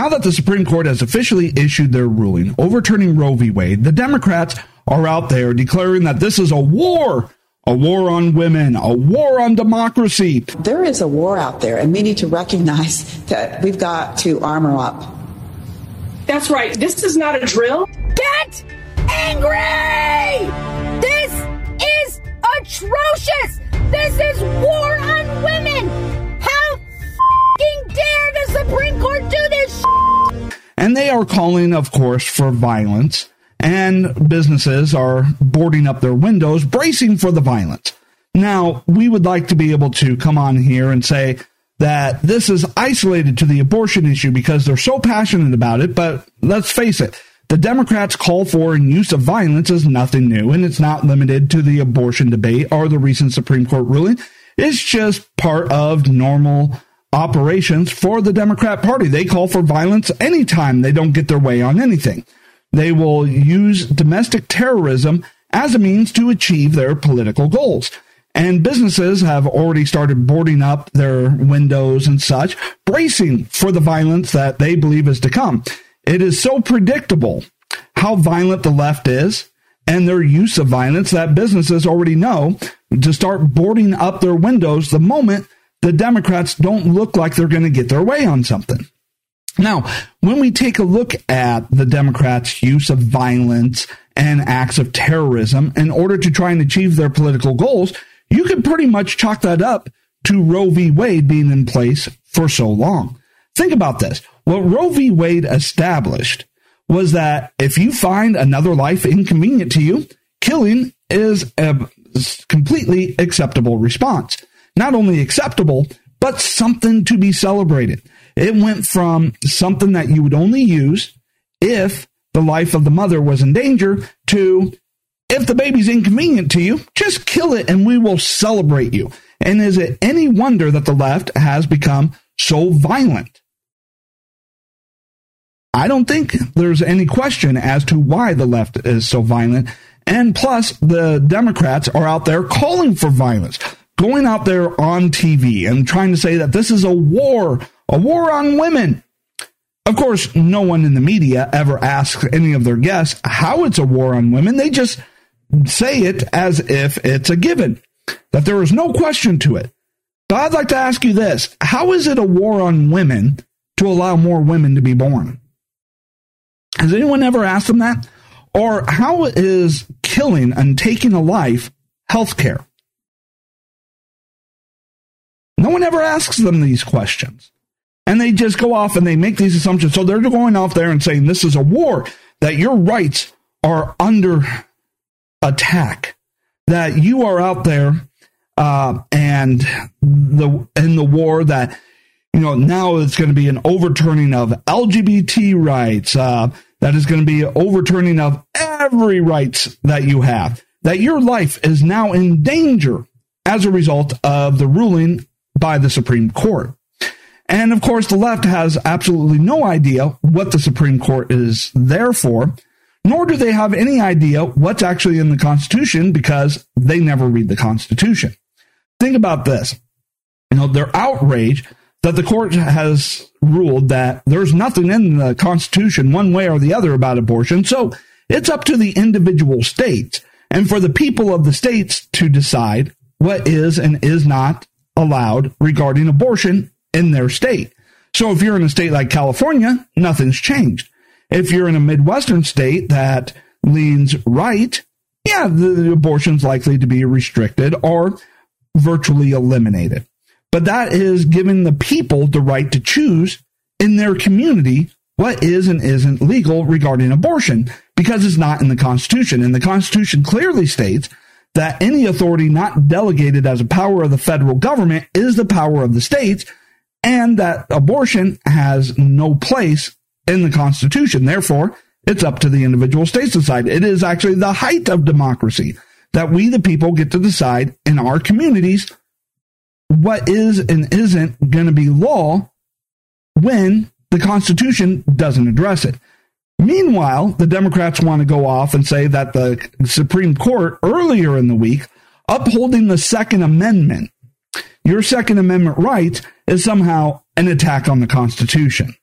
Now that the Supreme Court has officially issued their ruling overturning Roe v. Wade, the Democrats are out there declaring that this is a war on women, a war on democracy. There is a war out there, and we need to recognize that we've got to armor up. That's right. This is not a drill. Get angry! This is atrocious! This is war on women! How f***ing dare the Supreme Court do this shit? And they are calling, of course, for violence, and businesses are boarding up their windows, bracing for the violence. Now, we would like to be able to come on here and say that this is isolated to the abortion issue because they're so passionate about it, but let's face it, the Democrats' call for and use of violence is nothing new, and it's not limited to the abortion debate or the recent Supreme Court ruling. It's just part of normal operations for the Democrat Party. They call for violence anytime they don't get their way on anything. They will use domestic terrorism as a means to achieve their political goals. And businesses have already started boarding up their windows and such, bracing for the violence that they believe is to come. It is so predictable how violent the left is and their use of violence that businesses already know to start boarding up their windows the moment the Democrats don't look like they're going to get their way on something. Now, when we take a look at the Democrats' use of violence and acts of terrorism in order to try and achieve their political goals, you can pretty much chalk that up to Roe v. Wade being in place for so long. Think about this. What Roe v. Wade established was that if you find another life inconvenient to you, killing is a completely acceptable response. Not only acceptable, but something to be celebrated. It went from something that you would only use if the life of the mother was in danger to if the baby's inconvenient to you, just kill it and we will celebrate you. And is it any wonder that the left has become so violent? I don't think there's any question as to why the left is so violent. And plus, the Democrats are out there calling for violence, going out there on TV and trying to say that this is a war on women. Of course, no one in the media ever asks any of their guests how it's a war on women. They just say it as if it's a given, that there is no question to it. But I'd like to ask you this. How is it a war on women to allow more women to be born? Has anyone ever asked them that? Or how is killing and taking a life healthcare? No one ever asks them these questions. And they just go off and they make these assumptions. So they're going off there and saying this is a war, that your rights are under attack, that you are out there and in the war that, now it's going to be an overturning of LGBT rights, that is going to be an overturning of every rights that you have, that your life is now in danger as a result of the ruling by the Supreme Court. And of course, the left has absolutely no idea what the Supreme Court is there for, nor do they have any idea what's actually in the Constitution because they never read the Constitution. Think about this. They're outraged that the court has ruled that there's nothing in the Constitution one way or the other about abortion. So it's up to the individual states and for the people of the states to decide what is and is not allowed regarding abortion in their state. So if you're in a state like California, nothing's changed. If you're in a Midwestern state that leans right, the abortion's likely to be restricted or virtually eliminated. But that is giving the people the right to choose in their community what is and isn't legal regarding abortion because it's not in the Constitution. And the Constitution clearly states that any authority not delegated as a power of the federal government is the power of the states, and that abortion has no place in the Constitution. Therefore, it's up to the individual states to decide. It is actually the height of democracy that we, the people, get to decide in our communities what is and isn't going to be law when the Constitution doesn't address it. Meanwhile, the Democrats want to go off and say that the Supreme Court earlier in the week upholding the Second Amendment, your Second Amendment rights, is somehow an attack on the Constitution.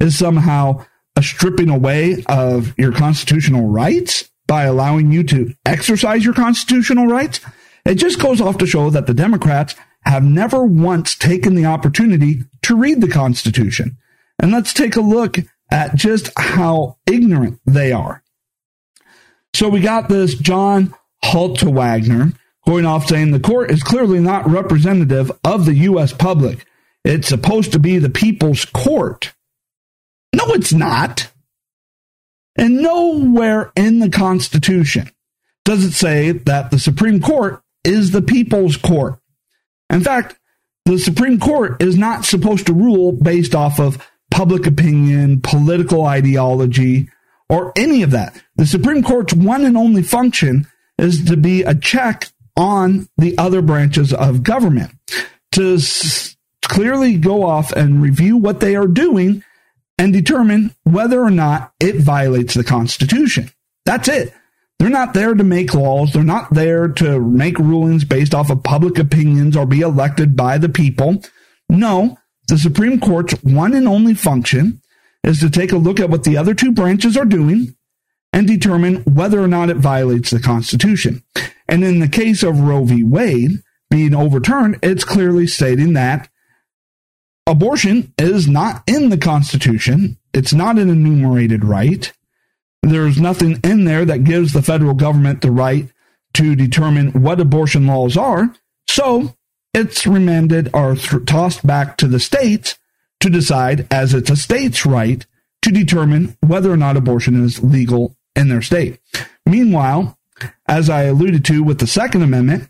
is somehow a stripping away of your constitutional rights by allowing you to exercise your constitutional rights. It just goes off to show that the Democrats have never once taken the opportunity to read the Constitution. And let's take a look at just how ignorant they are. So we got this John Haltewagner going off saying the court is clearly not representative of the U.S. public. It's supposed to be the people's court. No, it's not. And nowhere in the Constitution does it say that the Supreme Court is the people's court. In fact, the Supreme Court is not supposed to rule based off of public opinion, political ideology, or any of that. The Supreme Court's one and only function is to be a check on the other branches of government, to clearly go off and review what they are doing and determine whether or not it violates the Constitution. That's it. They're not there to make laws. They're not there to make rulings based off of public opinions or be elected by the people. No, the Supreme Court's one and only function is to take a look at what the other two branches are doing and determine whether or not it violates the Constitution. And in the case of Roe v. Wade being overturned, it's clearly stating that abortion is not in the Constitution. It's not an enumerated right. There's nothing in there that gives the federal government the right to determine what abortion laws are. So it's remanded or tossed back to the states to decide, as it's a state's right, to determine whether or not abortion is legal in their state. Meanwhile, as I alluded to with the Second Amendment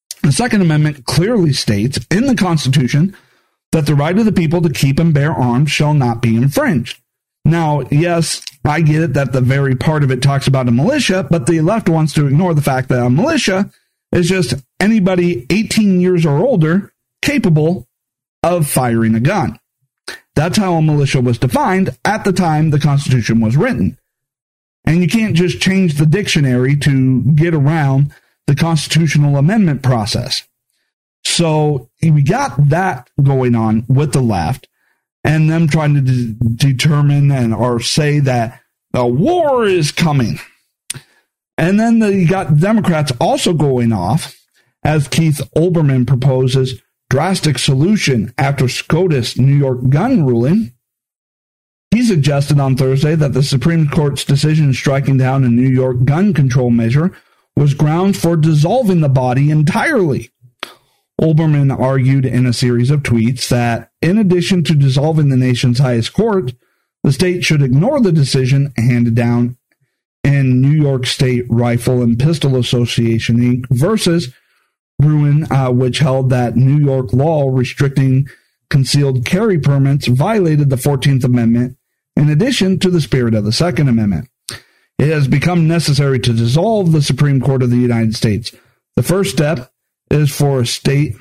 clearly states in the Constitution that the right of the people to keep and bear arms shall not be infringed. Now, yes, I get it that the very part of it talks about a militia, but the left wants to ignore the fact that a militia is just anybody 18 years or older capable of firing a gun. That's how a militia was defined at the time the Constitution was written. And you can't just change the dictionary to get around the constitutional amendment process. So we got that going on with the left and them trying to determine or say that a war is coming. And then you got Democrats also going off as Keith Olbermann proposes drastic solution after SCOTUS New York gun ruling. He suggested on Thursday that the Supreme Court's decision striking down a New York gun control measure was grounds for dissolving the body entirely. Olbermann argued in a series of tweets that, in addition to dissolving the nation's highest court, the state should ignore the decision handed down in New York State Rifle and Pistol Association, Inc. versus Bruin, which held that New York law restricting concealed carry permits violated the 14th Amendment in addition to the spirit of the Second Amendment. It has become necessary to dissolve the Supreme Court of the United States. The first step is for a state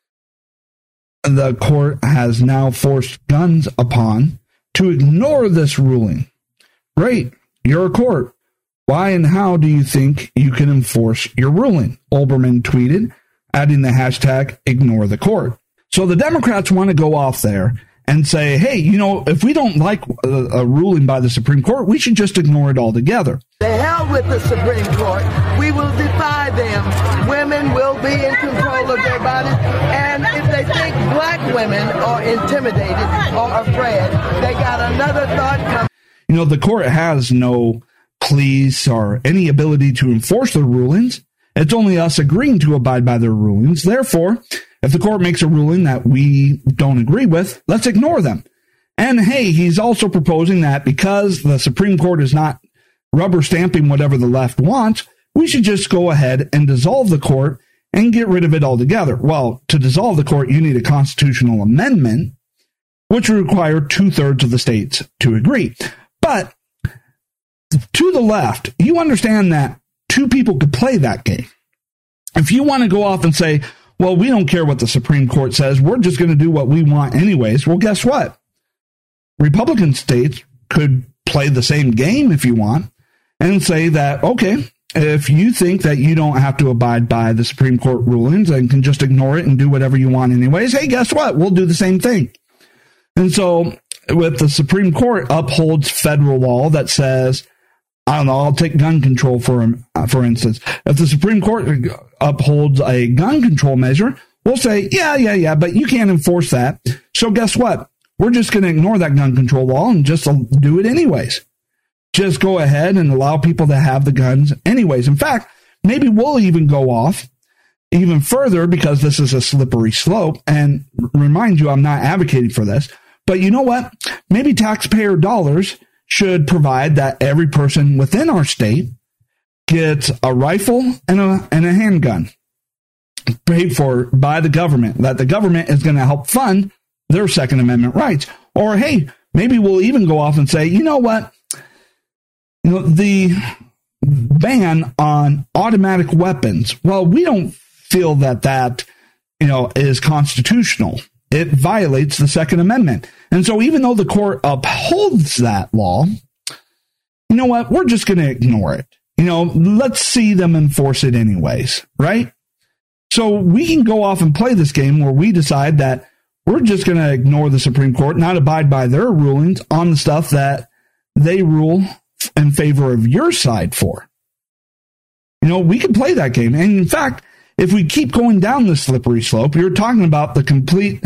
the court has now forced guns upon to ignore this ruling. Great, you're a court. Why and how do you think you can enforce your ruling? Olbermann tweeted, adding the hashtag ignore the court. So the Democrats want to go off there and say, hey, if we don't like a ruling by the Supreme Court, we should just ignore it altogether. The hell with the Supreme Court. We will defy them. Women will be in control of their bodies. And if they think black women are intimidated or afraid, they got another thought coming. The court has no police or any ability to enforce their rulings. It's only us agreeing to abide by their rulings. Therefore, if the court makes a ruling that we don't agree with, let's ignore them. And hey, he's also proposing that because the Supreme Court is not rubber stamping whatever the left wants, we should just go ahead and dissolve the court and get rid of it altogether. Well, to dissolve the court, you need a constitutional amendment, which would require 2/3 of the states to agree. But to the left, you understand that two people could play that game. If you want to go off and say, well, we don't care what the Supreme Court says, we're just going to do what we want anyways. Well, guess what? Republican states could play the same game if you want and say that, okay, if you think that you don't have to abide by the Supreme Court rulings and can just ignore it and do whatever you want anyways, hey, guess what? We'll do the same thing. And so if the Supreme Court upholds federal law that says, I don't know, I'll take gun control for instance. If the Supreme Court upholds a gun control measure, we'll say, yeah, but you can't enforce that. So guess what? We're just going to ignore that gun control law and just do it anyways. Just go ahead and allow people to have the guns anyways. In fact, maybe we'll even go off even further, because this is a slippery slope. And remind you, I'm not advocating for this. But you know what? Maybe taxpayer dollars should provide that every person within our state gets a rifle and a handgun paid for by the government, that the government is going to help fund their Second Amendment rights. Or, hey, maybe we'll even go off and say, you know what? The ban on automatic weapons, well, we don't feel that is constitutional. It violates the Second Amendment. And so even though the court upholds that law, you know what? We're just going to ignore it. Let's see them enforce it anyways, right? So we can go off and play this game where we decide that we're just going to ignore the Supreme Court, not abide by their rulings on the stuff that they rule in favor of your side for. We can play that game. And in fact, if we keep going down this slippery slope, you're talking about the complete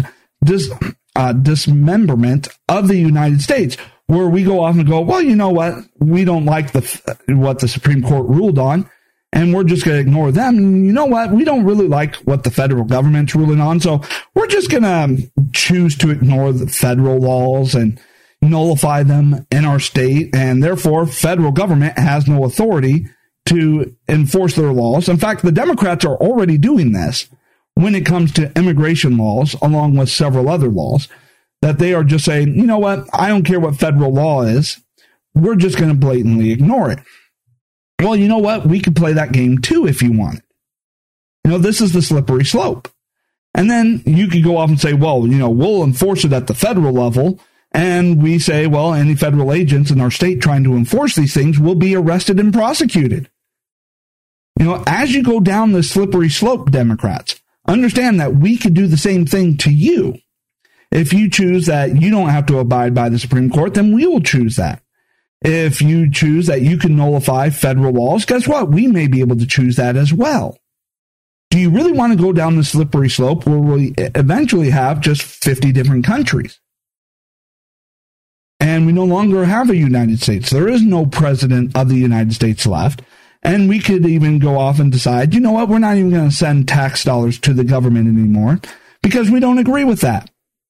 dismemberment of the United States, where we go off and go, well, you know what? We don't like what the Supreme Court ruled on, and we're just going to ignore them. And you know what? We don't really like what the federal government's ruling on, so we're just going to choose to ignore the federal laws and nullify them in our state, and therefore federal government has no authority to enforce their laws. In fact, the Democrats are already doing this when it comes to immigration laws, along with several other laws, that they are just saying, you know what, I don't care what federal law is, we're just going to blatantly ignore it. Well, you know what, we could play that game too if you want. This is the slippery slope. And then you could go off and say, well, we'll enforce it at the federal level. And we say, well, any federal agents in our state trying to enforce these things will be arrested and prosecuted. As you go down the slippery slope, Democrats, understand that we could do the same thing to you. If you choose that you don't have to abide by the Supreme Court, then we will choose that. If you choose that you can nullify federal laws, guess what? We may be able to choose that as well. Do you really want to go down the slippery slope where we eventually have just 50 different countries? And we no longer have a United States. There is no president of the United States left. And we could even go off and decide, you know what, we're not even going to send tax dollars to the government anymore because we don't agree with that.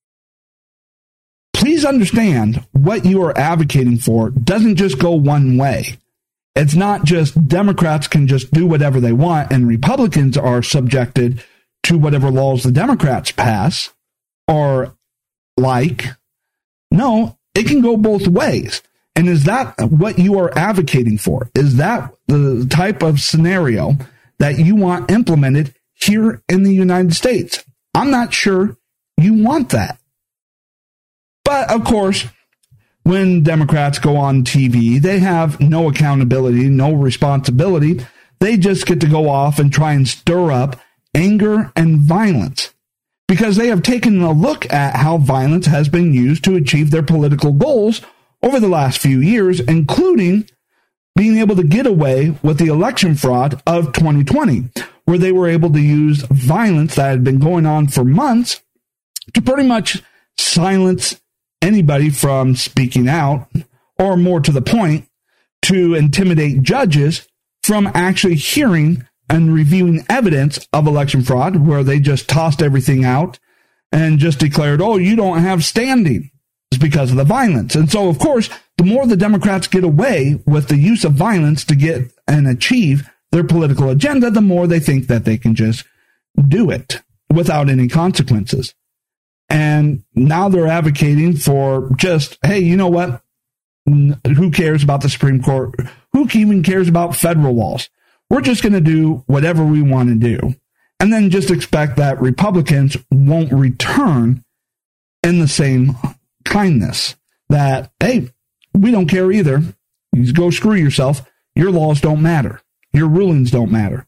Please understand what you are advocating for doesn't just go one way. It's not just Democrats can just do whatever they want and Republicans are subjected to whatever laws the Democrats pass or like. No, it can go both ways. And is that what you are advocating for? Is that the type of scenario that you want implemented here in the United States? I'm not sure you want that. But, of course, when Democrats go on TV, they have no accountability, no responsibility. They just get to go off and try and stir up anger and violence because they have taken a look at how violence has been used to achieve their political goals over the last few years, including being able to get away with the election fraud of 2020, where they were able to use violence that had been going on for months to pretty much silence anybody from speaking out, or more to the point, to intimidate judges from actually hearing and reviewing evidence of election fraud, where they just tossed everything out and just declared, oh, you don't have standing. It's because of the violence. And so, of course, the more the Democrats get away with the use of violence to get and achieve their political agenda, the more they think that they can just do it without any consequences. And now they're advocating for just, hey, you know what? Who cares about the Supreme Court? Who even cares about federal laws? We're just going to do whatever we want to do. And then just expect that Republicans won't return in the same kindness. That, hey, we don't care either. You go screw yourself. Your laws don't matter. Your rulings don't matter.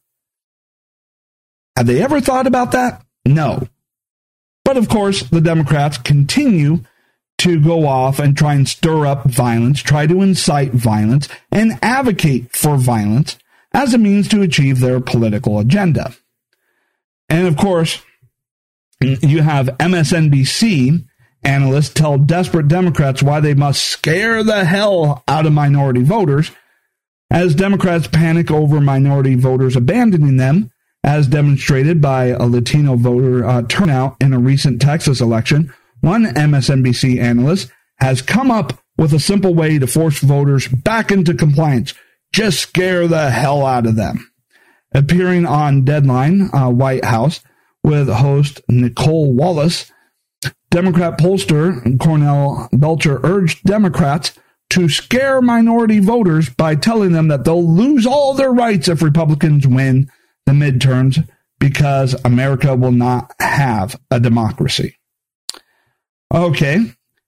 Have they ever thought about that? No. But of course, the Democrats continue to go off and try and stir up violence, try to incite violence, and advocate for violence as a means to achieve their political agenda. And of course, you have MSNBC analysts tell desperate Democrats why they must scare the hell out of minority voters as Democrats panic over minority voters abandoning them, as demonstrated by a Latino voter turnout in a recent Texas election. One MSNBC analyst has come up with a simple way to force voters back into compliance. Just scare the hell out of them. Appearing on Deadline White House with host Nicole Wallace, Democrat pollster Cornell Belcher urged Democrats to scare minority voters by telling them that they'll lose all their rights if Republicans win the midterms because America will not have a democracy. Okay,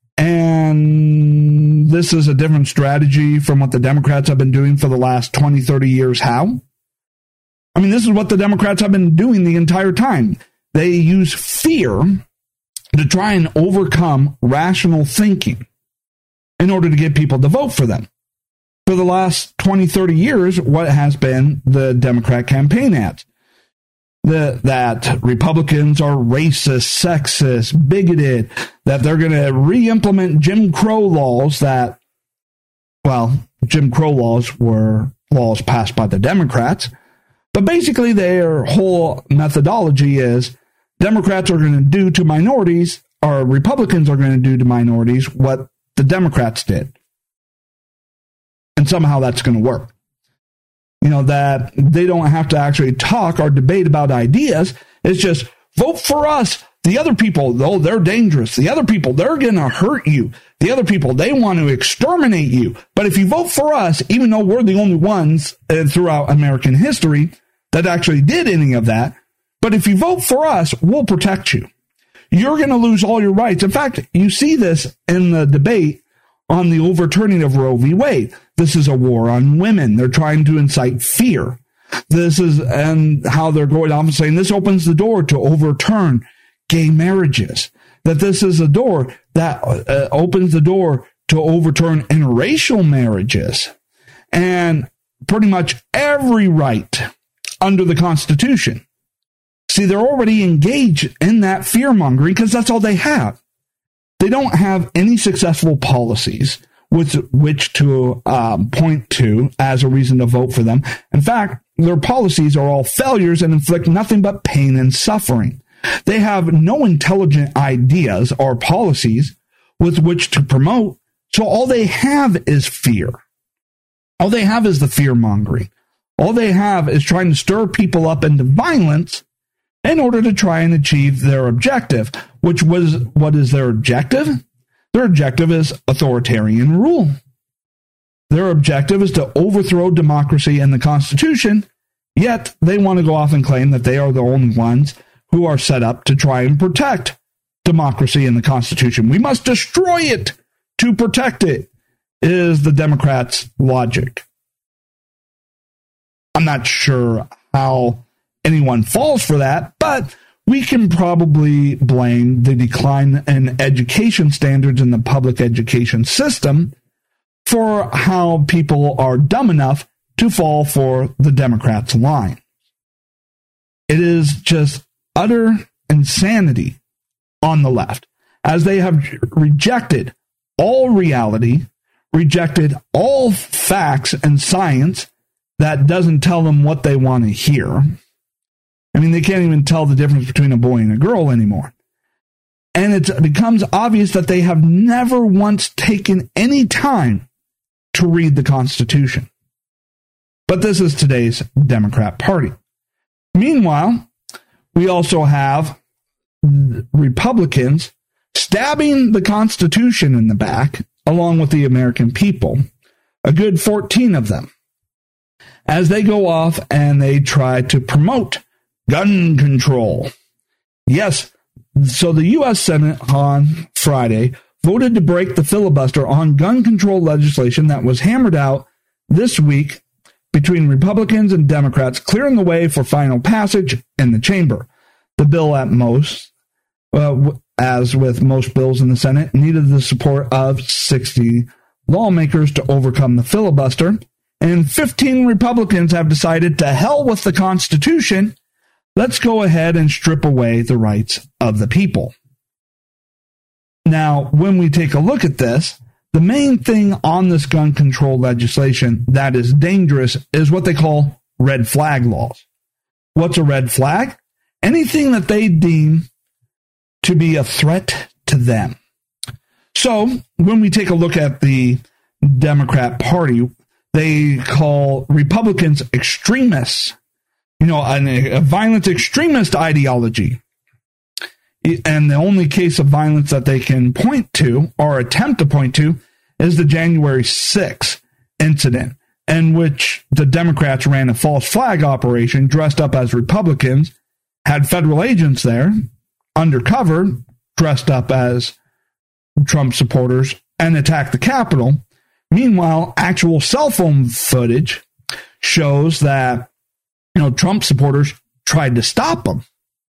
and this is a different strategy from what the Democrats have been doing for the last 20, 30 years. How? I mean, this is what the Democrats have been doing the entire time. They use fear to try and overcome rational thinking in order to get people to vote for them. For the last 20, 30 years, what has been the Democrat campaign ads? That Republicans are racist, sexist, bigoted, that they're going to re-implement Jim Crow laws that, well, Jim Crow laws were laws passed by the Democrats. But basically their whole methodology is Democrats are going to do to minorities, or Republicans are going to do to minorities what the Democrats did. And somehow that's going to work. You know, that they don't have to actually talk or debate about ideas. It's just vote for us. The other people, though, they're dangerous. The other people, they're going to hurt you. The other people, they want to exterminate you. But if you vote for us, even though we're the only ones throughout American history that actually did any of that, but if you vote for us, we'll protect you. You're going to lose all your rights. In fact, you see this in the debate on the overturning of Roe v. Wade. This is a war on women. They're trying to incite fear. This is, and how they're going off and saying this opens the door to overturn gay marriages. That this is a door that opens the door to overturn interracial marriages. And pretty much every right under the Constitution. See, they're already engaged in that fear-mongering because that's all they have. They don't have any successful policies with which to point to as a reason to vote for them. In fact, their policies are all failures and inflict nothing but pain and suffering. They have no intelligent ideas or policies with which to promote, so all they have is fear. All they have is the fear-mongering. All they have is trying to stir people up into violence in order to try and achieve their objective, which was, what is their objective? Their objective is authoritarian rule. Their objective is to overthrow democracy and the Constitution, yet they want to go off and claim that they are the only ones who are set up to try and protect democracy and the Constitution. We must destroy it to protect it, is the Democrats' logic. I'm not sure how anyone falls for that, but we can probably blame the decline in education standards in the public education system for how people are dumb enough to fall for the Democrats' line. It is just utter insanity on the left, as they have rejected all reality, rejected all facts and science that doesn't tell them what they want to hear. I mean, they can't even tell the difference between a boy and a girl anymore. And it becomes obvious that they have never once taken any time to read the Constitution. But this is today's Democrat Party. Meanwhile, we also have Republicans stabbing the Constitution in the back, along with the American people, a good 14 of them, as they go off and they try to promote gun control. Yes, so the U.S. Senate on Friday voted to break the filibuster on gun control legislation that was hammered out this week between Republicans and Democrats, clearing the way for final passage in the chamber. The bill at most as with most bills in the Senate, needed the support of 60 lawmakers to overcome the filibuster. And 15 Republicans have decided to hell with the Constitution. Let's go ahead and strip away the rights of the people. Now, when we take a look at this, the main thing on this gun control legislation that is dangerous is what they call red flag laws. What's a red flag? Anything that they deem to be a threat to them. So, when we take a look at the Democrat Party, they call Republicans extremists, a violent extremist ideology. And the only case of violence that they can point to or attempt to point to is the January 6th incident, in which the Democrats ran a false flag operation dressed up as Republicans, had federal agents there, undercover, dressed up as Trump supporters, and attacked the Capitol. Meanwhile, actual cell phone footage shows that, Trump supporters tried to stop them.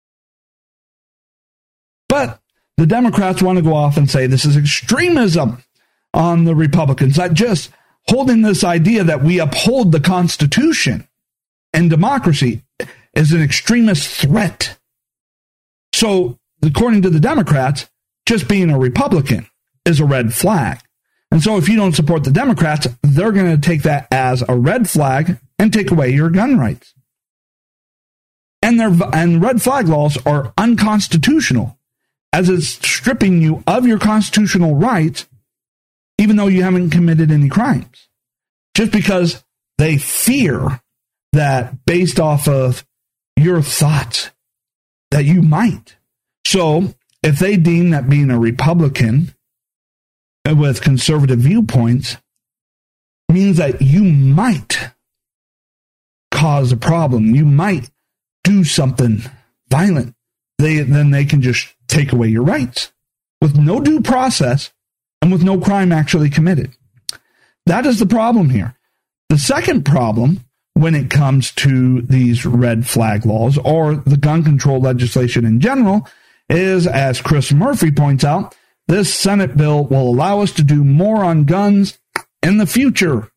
But the Democrats want to go off and say this is extremism on the Republicans, not just holding this idea that we uphold the Constitution and democracy is an extremist threat. So, according to the Democrats, just being a Republican is a red flag. And so if you don't support the Democrats, they're going to take that as a red flag and take away your gun rights. And red flag laws are unconstitutional, as it's stripping you of your constitutional rights, even though you haven't committed any crimes. Just because they fear that based off of your thoughts that you might. So if they deem that being a Republican with conservative viewpoints means that you might cause a problem, you might do something violent, then they can just take away your rights with no due process and with no crime actually committed. That is the problem here. The second problem when it comes to these red flag laws or the gun control legislation in general is, as Chris Murphy points out, this Senate bill will allow us to do more on guns in the future.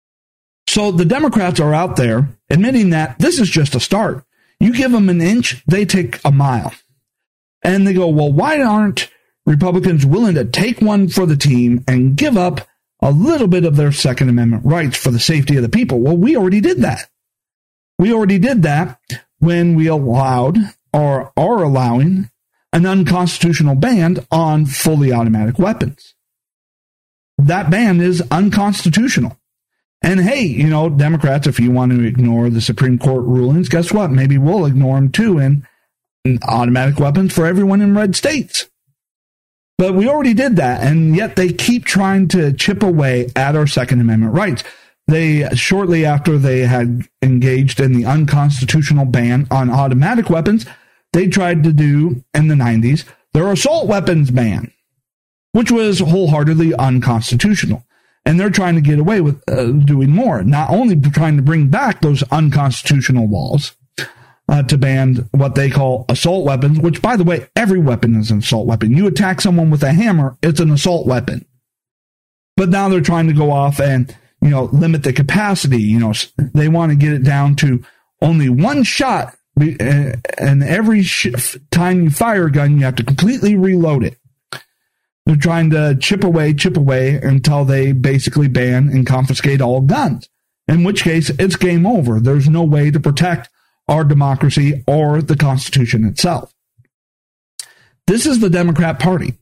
So the Democrats are out there admitting that this is just a start. You give them an inch, they take a mile. And they go, well, why aren't Republicans willing to take one for the team and give up a little bit of their Second Amendment rights for the safety of the people? Well, we already did that. We already did that when we allowed or are allowing an unconstitutional ban on fully automatic weapons. That ban is unconstitutional. And hey, Democrats, if you want to ignore the Supreme Court rulings, guess what? Maybe we'll ignore them too in automatic weapons for everyone in red states. But we already did that, and yet they keep trying to chip away at our Second Amendment rights. They, shortly after they had engaged in the unconstitutional ban on automatic weapons, they tried to do, in the 90s, their assault weapons ban, which was wholeheartedly unconstitutional. And they're trying to get away with doing more, not only trying to bring back those unconstitutional laws to ban what they call assault weapons, which, by the way, every weapon is an assault weapon. You attack someone with a hammer, it's an assault weapon. But now they're trying to go off and, limit the capacity. They want to get it down to only one shot, and every time you fire a gun, you have to completely reload it. They're trying to chip away until they basically ban and confiscate all guns, in which case it's game over. There's no way to protect our democracy or the Constitution itself. This is the Democrat Party.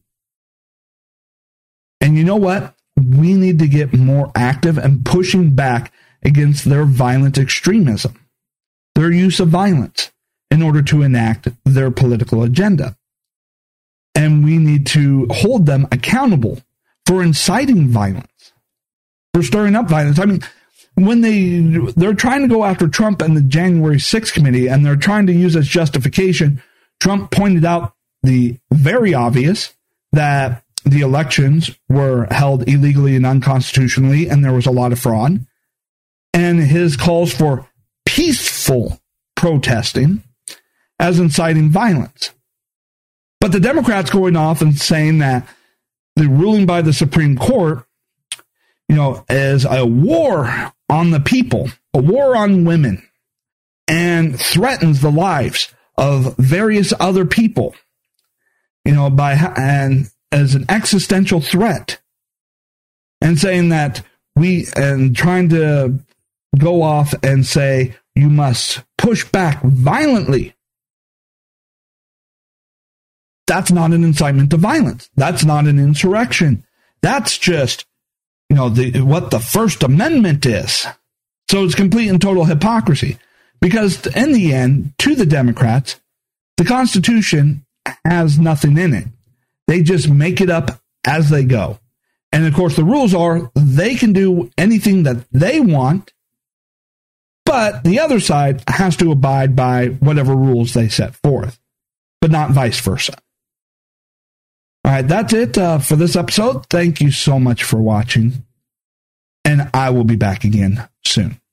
And you know what? We need to get more active and pushing back against their violent extremism, their use of violence in order to enact their political agenda. And we need to hold them accountable for inciting violence, for stirring up violence. I mean, when they're trying to go after Trump and the January 6th committee, and they're trying to use as justification, Trump pointed out the very obvious that the elections were held illegally and unconstitutionally, and there was a lot of fraud. And his calls for peaceful protesting as inciting violence. But the Democrats going off and saying that the ruling by the Supreme Court, is a war on the people, a war on women, and threatens the lives of various other people, and as an existential threat, and saying that and trying to go off and say you must push back violently. That's not an incitement to violence. That's not an insurrection. That's just, what the First Amendment is. So it's complete and total hypocrisy. Because in the end, to the Democrats, the Constitution has nothing in it. They just make it up as they go. And of course, the rules are they can do anything that they want, but the other side has to abide by whatever rules they set forth, but not vice versa. All right, that's it for this episode. Thank you so much for watching, and I will be back again soon.